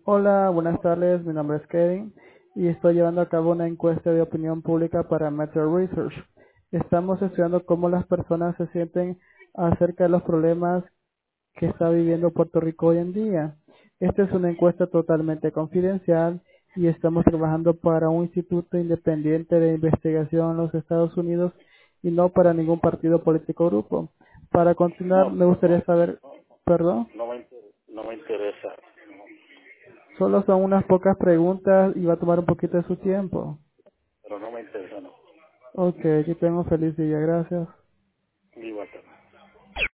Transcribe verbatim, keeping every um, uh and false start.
Hola, buenas tardes. Mi nombre es Kevin y estoy llevando a cabo una encuesta de opinión pública para Metro Research. Estamos estudiando cómo las personas se sienten acerca de los problemas que está viviendo Puerto Rico hoy en día. Esta es una encuesta totalmente confidencial y estamos trabajando para un instituto independiente de investigación en los Estados Unidos y no para ningún partido político o grupo. Para continuar, No, me pero gustaría no, saber, perdón. no me, inter- no me interesa. No, Solo son unas pocas preguntas y va a tomar un poquito de su tiempo. pero no me interesa, no. Ok, que tengo un feliz día. Gracias.